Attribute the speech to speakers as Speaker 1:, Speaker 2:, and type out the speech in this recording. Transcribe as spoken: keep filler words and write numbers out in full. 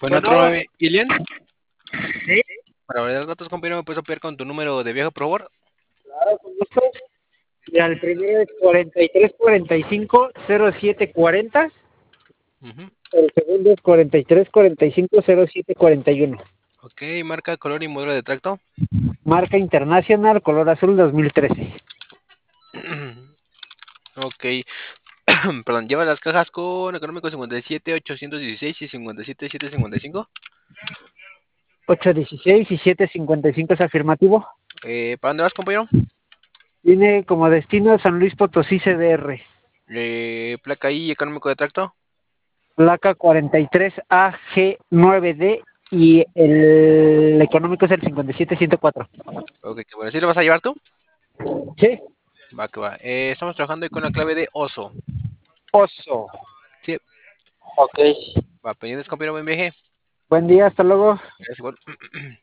Speaker 1: Bueno, otro
Speaker 2: Bueno,
Speaker 1: nueve, Ilian.
Speaker 2: sí,
Speaker 1: Para validar datos, compañero, ¿me puedes apoyar con tu número de viaje, por favor?
Speaker 2: claro, con gusto. Ya, el primero es cuarenta y tres cuarenta y cinco cero siete cuarenta.
Speaker 1: Ujú.
Speaker 2: El segundo es cuarenta y tres cuarenta y cinco cero siete cuarenta y uno.
Speaker 1: Ok, marca, color y modelo de tracto.
Speaker 2: Marca Internacional, color azul dos mil trece.
Speaker 1: Ok, perdón, lleva las cajas con económico cincuenta y siete ochocientos dieciséis y cincuenta y siete setecientos cincuenta y cinco.
Speaker 2: ocho dieciséis y siete cincuenta y cinco es afirmativo.
Speaker 1: Eh, ¿para dónde vas, compañero?
Speaker 2: Tiene como destino San Luis Potosí C D R.
Speaker 1: Eh, placa I, económico de tracto.
Speaker 2: Placa cuarenta y tres A G nueve D y el económico es el cincuenta y siete ciento cuatro.
Speaker 1: Ok, qué bueno. ¿Sí lo vas a llevar tú?
Speaker 2: Sí,
Speaker 1: Va, que va. Eh, estamos trabajando ahí con la clave de oso.
Speaker 2: oso.
Speaker 1: Sí,
Speaker 2: Ok.
Speaker 1: va, pendientes, compañero, buen viaje.
Speaker 2: Buen día, hasta luego.
Speaker 1: Gracias, igual.